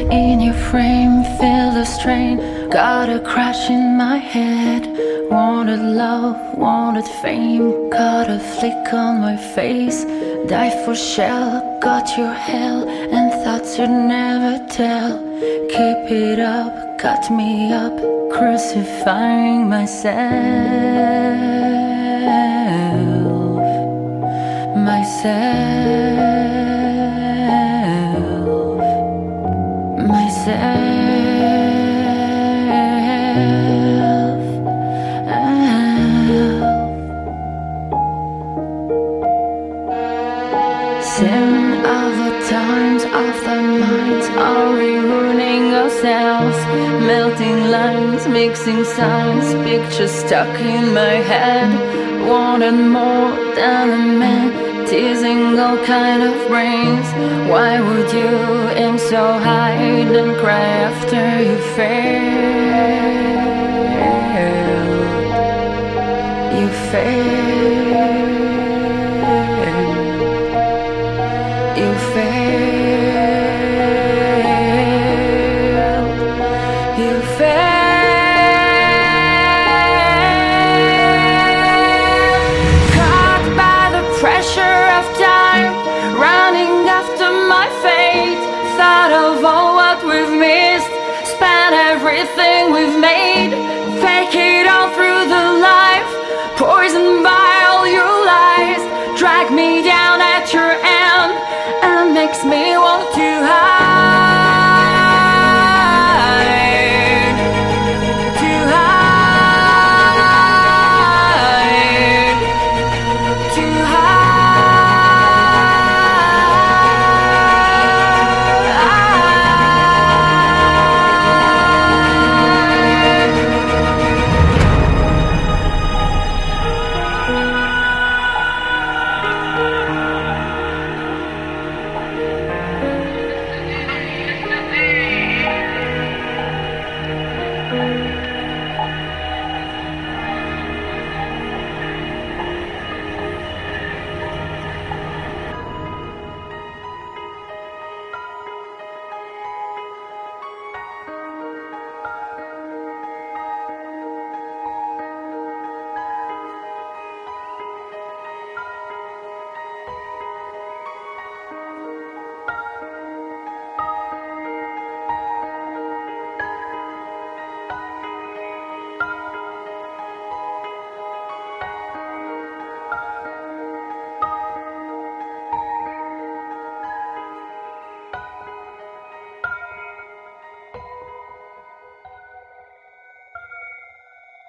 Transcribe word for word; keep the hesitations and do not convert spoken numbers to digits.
In your frame, feel the strain. Got a crash in my head. Wanted love, wanted fame. Got a flick on my face. Die for shell, got your hell. And thoughts you'd never tell. Keep it up, cut me up. Crucifying myself. Myself. Myself. Sin of the times of the minds. Are we ruining ourselves? Melting lines, mixing signs. Pictures stuck in my head. Wanted more than a man. Teasing all kind of brains. Why would you aim so high and cry after you failed? You failed. You failed. You failed. Caught by the pressure of time, running after my fate. Thought of all what we've missed, spent everything we've made.